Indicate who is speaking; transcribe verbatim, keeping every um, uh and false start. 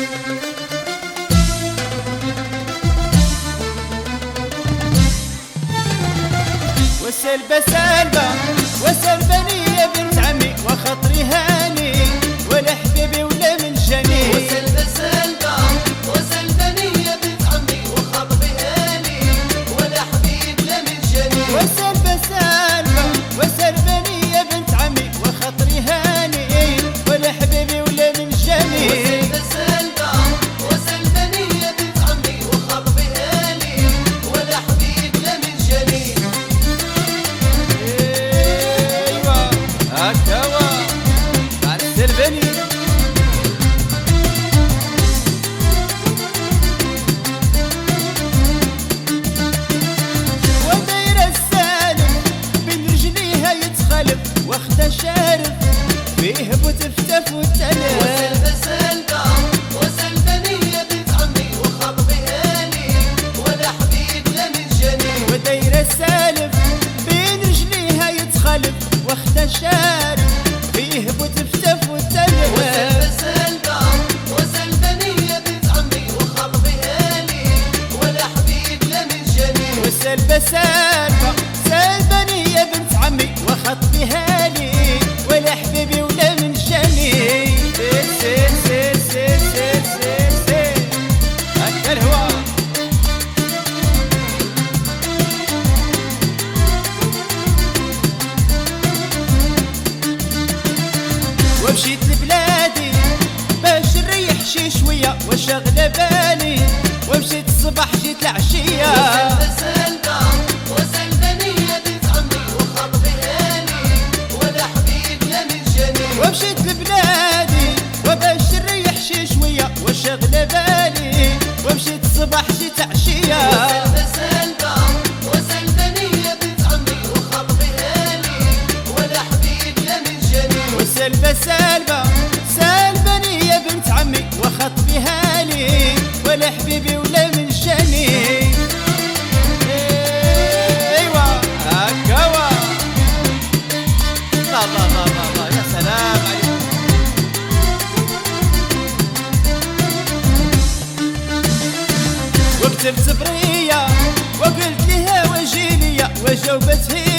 Speaker 1: وسلبة سلبة وسلبني يا بنت عمي وخطري هاني ولا حبيبي ولا من جاني.
Speaker 2: وسلبة سلبة وسلبني يا بنت عمي وخطري هاني ولا حبيب لا من جاني.
Speaker 1: وسلبة سلبة وسلبني يا بنت عمي وخطري هاني ولا حبيبي ولا من جاني.
Speaker 2: وسلبة سلبة وسلبني يا بنت عمي وخطري هاني ولا حبيب لا من جاني.
Speaker 1: هكاوا مع السلباني وداير السالم بين رجليها يتخلف واخده شارف فيه بوتفتف والتلف.
Speaker 2: وسلبة سلبة وسلبني يا بنت عمي وخطري هاني ولا حبيب لا من جاني.
Speaker 1: وداير السالف بين رجليها يتخلف واخده شارف فيه بوتفتف والتلف.
Speaker 2: وسلبة سلبة وسلبني يا بنت عمي وخطري هاني ولا حبيب لا من جاني.
Speaker 1: وسلبة سلبة سلبني يا بنت عمي وخطبي هاني ولا حبيبي ولا من جاني. سير سير سير سير سير سير سير هكا الهوا. ومشيت لبلادي باش نريح شي شوية وشغلة بالي ومشيت الصباح جيت العشية.
Speaker 2: وسلبة سلبة وسلبني يا بنت عمي وخطري هاني ولا حبيب لا من جاني.
Speaker 1: ومشيت لبلادي وباش نريح شي شوية وشغلة بالي ومشيت الصباح جيت عشية.
Speaker 2: وسلبة سلبة وسلبني يا بنت عمي وخطري هاني ولا حبيب لا من جاني.
Speaker 1: وسلبة سلبة سلبني يا بنت عمي وخطبي هاني ولا حبيبي ولا من جاني. ايوا هكاوا الله الله الله الله يا سلام عليكم. وكتبت برية وقلت لها وجيلية وجاوبت هي